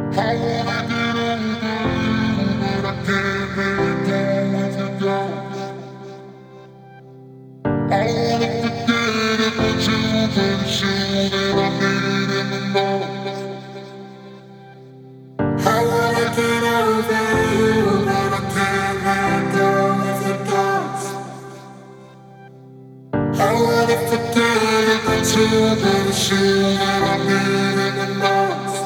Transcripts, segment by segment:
I wanna get over you, but I can't let it go if it goes. I wanna forget it, but it's you that I need in the most. I wanna get over you, but I can't let it go if it goes. I wanna forget it, but it's you that I need in the most.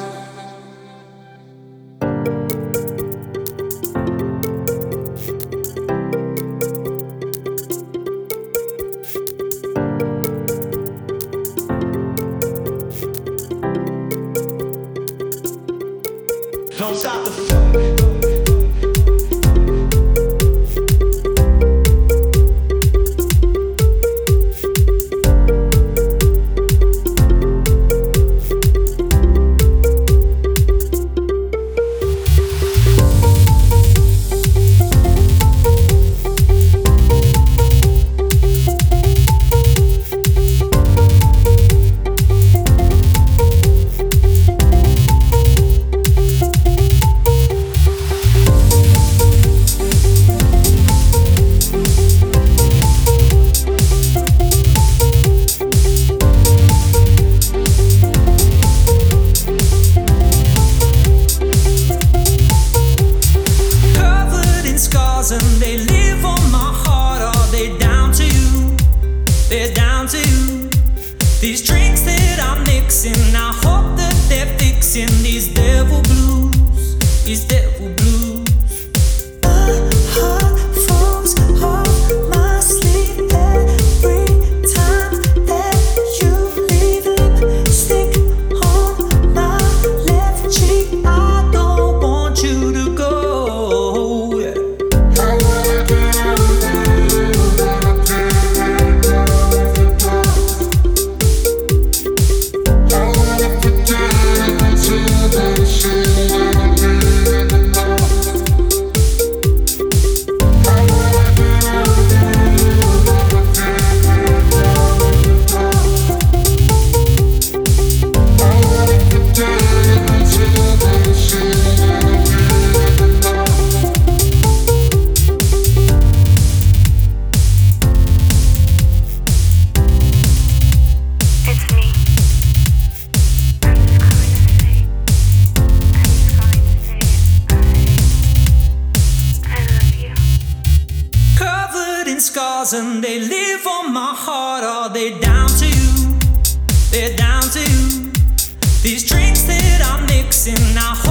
Don't stop the funk. And they live on my heart. Are they down to you? They're down to you. These drinks that I'm mixing, I hope that they're fixing these devil blues. These devil blues. The heart falls off my sleeve every time that you leave. Lipstick on my left cheek. I don't want you to go. Scars and they live on my heart. Are they down to you? They're down to you. These drinks that I'm mixing, I